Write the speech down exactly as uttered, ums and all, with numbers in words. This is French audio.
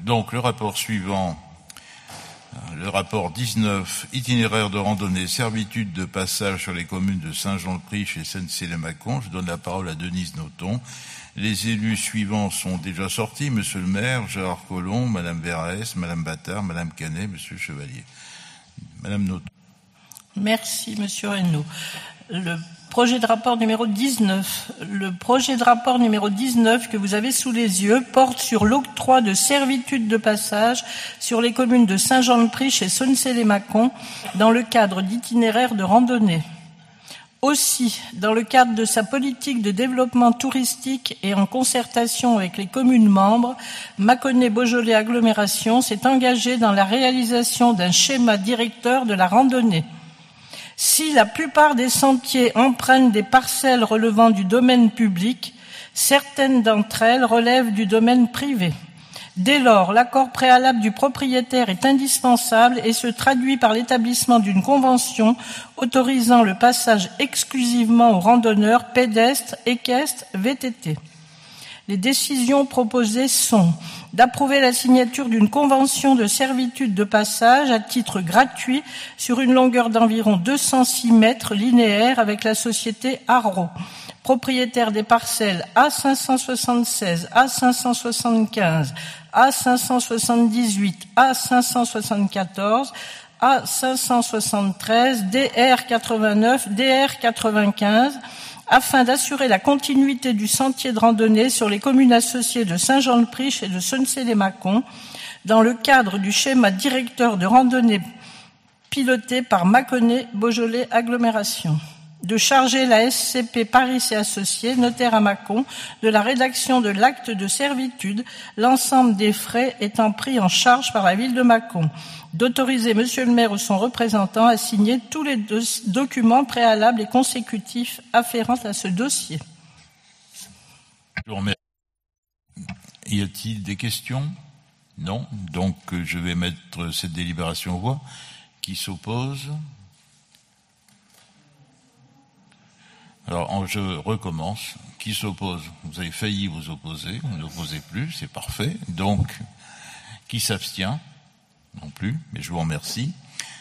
Donc, le rapport suivant, le rapport dix-neuf, itinéraire de randonnée, servitude de passage sur les communes de Saint-Jean-de-Priche et Sennecey-les-Mâcon. Je donne la parole à Denise Nothomb. Les élus suivants sont déjà sortis. Monsieur le maire, Gérard Collomb, Madame Verrès, Madame Battard, Madame Canet, Monsieur Chevalier. Madame Nothomb. Merci, Monsieur Reynaud. Le projet de rapport numéro dix-neuf. Le projet de rapport numéro dix-neuf que vous avez sous les yeux porte sur l'octroi de servitude de passage sur les communes de Saint-Jean-de-Priche et Sennecey-les-Mâcon dans le cadre d'itinéraires de randonnée. Aussi, dans le cadre de sa politique de développement touristique et en concertation avec les communes membres, Mâconnais-Beaujolais Agglomération s'est engagé dans la réalisation d'un schéma directeur de la randonnée. Si la plupart des sentiers empruntent des parcelles relevant du domaine public, certaines d'entre elles relèvent du domaine privé. Dès lors, l'accord préalable du propriétaire est indispensable et se traduit par l'établissement d'une convention autorisant le passage exclusivement aux randonneurs pédestres, équestres, V T T. Les décisions proposées sont d'approuver la signature d'une convention de servitude de passage à titre gratuit sur une longueur d'environ deux cent six mètres linéaires avec la société Arro, propriétaire des parcelles A cinq cent soixante-seize, A cinq cent soixante-quinze, A cinq cent soixante-dix-huit, A cinq cent soixante-quatorze, A cinq cent soixante-treize, D R quatre-vingt-neuf, D R quatre-vingt-quinze, afin d'assurer la continuité du sentier de randonnée sur les communes associées de Saint-Jean-de-Priche et de Sennecey-les-Mâcon dans le cadre du schéma directeur de randonnée piloté par Mâconnais-Beaujolais Agglomération. De charger la S C P Paris et Associés, notaire à Mâcon, de la rédaction de l'acte de servitude, l'ensemble des frais étant pris en charge par la ville de Mâcon. D'autoriser Monsieur le maire ou son représentant à signer tous les do- documents préalables et consécutifs afférents à ce dossier. Je vous remercie. Y a-t-il des questions? Non. Donc, je vais mettre cette délibération aux voix. Qui s'oppose? Alors, je recommence. Qui s'oppose? Vous avez failli vous opposer, vous n'opposez plus, c'est parfait. Donc, qui s'abstient? Non plus, mais je vous remercie.